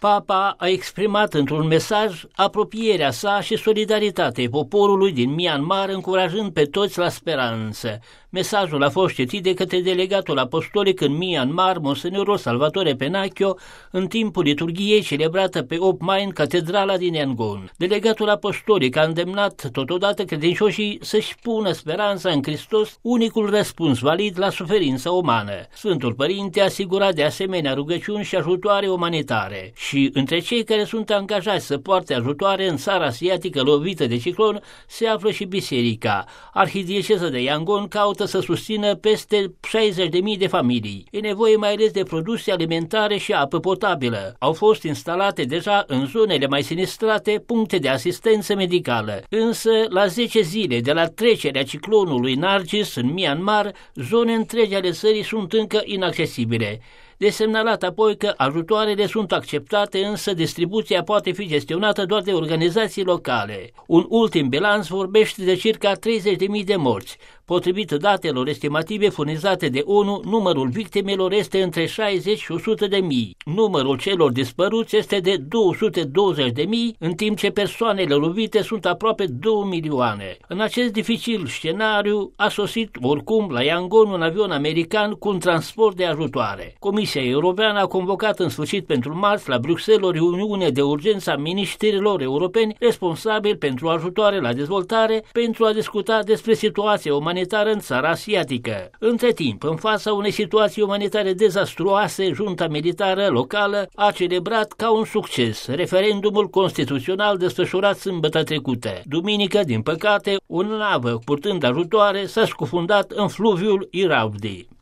Papa a exprimat într-un mesaj apropierea sa și solidaritatea poporului din Myanmar, încurajând pe toți la speranță. Mesajul a fost citit de către delegatul apostolic în Myanmar, Monsenorul Salvatore Penacchio, în timpul liturghiei celebrată pe 8 mai în catedrala din Yangon. Delegatul apostolic a îndemnat totodată credincioșii să-și pună speranța în Hristos, unicul răspuns valid la suferința umană. Sfântul Părinte a asigurat de asemenea rugăciuni și ajutoare umanitare. Și între cei care sunt angajați să poarte ajutoare în țara asiatică lovită de ciclon se află și biserica. Arhidieceza de Yangon caută să susțină peste 60.000 de familii. E nevoie mai ales de produse alimentare și apă potabilă. Au fost instalate deja în zonele mai sinistrate puncte de asistență medicală. Însă, la 10 zile de la trecerea ciclonului Nargis în Myanmar, zone întregi ale țării sunt încă inaccesibile. De semnalat apoi că ajutoarele sunt acceptate, însă distribuția poate fi gestionată doar de organizații locale. Un ultim bilanț vorbește de circa 30.000 de morți. Potrivit datelor estimative furnizate de ONU, numărul victimelor este între 60 și 100.000. Numărul celor dispăruți este de 220.000, în timp ce persoanele lovite sunt aproape 2 milioane. În acest dificil scenariu a sosit oricum la Yangon un avion american cu un transport de ajutoare. Comisia Europeană a convocat în sfârșit pentru marți la Bruxelles o reuniune de urgență a miniștrilor europeni responsabili pentru ajutoare la dezvoltare pentru a discuta despre situația umanitară în țara asiatică. Între timp, în fața unei situații umanitare dezastruoase, junta militară locală a celebrat ca un succes referendumul constituțional desfășurat sâmbătă trecută. Duminică, din păcate, o navă purtând ajutoare s-a scufundat în fluviul Irrawaddy.